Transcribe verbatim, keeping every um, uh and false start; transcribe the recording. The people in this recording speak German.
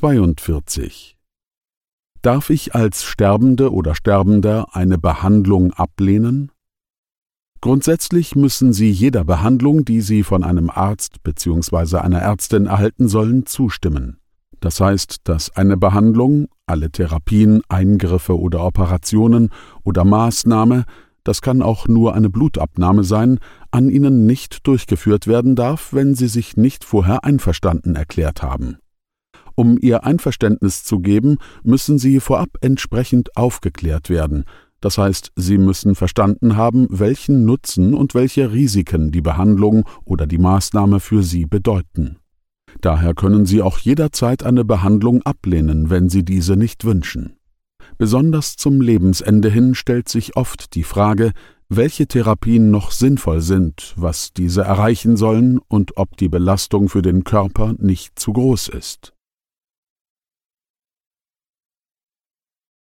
zweiundvierzig. Darf ich als Sterbende oder Sterbender eine Behandlung ablehnen? Grundsätzlich müssen Sie jeder Behandlung, die Sie von einem Arzt bzw. einer Ärztin erhalten sollen, zustimmen. Das heißt, dass eine Behandlung, alle Therapien, Eingriffe oder Operationen oder Maßnahme, das kann auch nur eine Blutabnahme sein, an Ihnen nicht durchgeführt werden darf, wenn Sie sich nicht vorher einverstanden erklärt haben. Um Ihr Einverständnis zu geben, müssen Sie vorab entsprechend aufgeklärt werden. Das heißt, Sie müssen verstanden haben, welchen Nutzen und welche Risiken die Behandlung oder die Maßnahme für Sie bedeuten. Daher können Sie auch jederzeit eine Behandlung ablehnen, wenn Sie diese nicht wünschen. Besonders zum Lebensende hin stellt sich oft die Frage, welche Therapien noch sinnvoll sind, was diese erreichen sollen und ob die Belastung für den Körper nicht zu groß ist.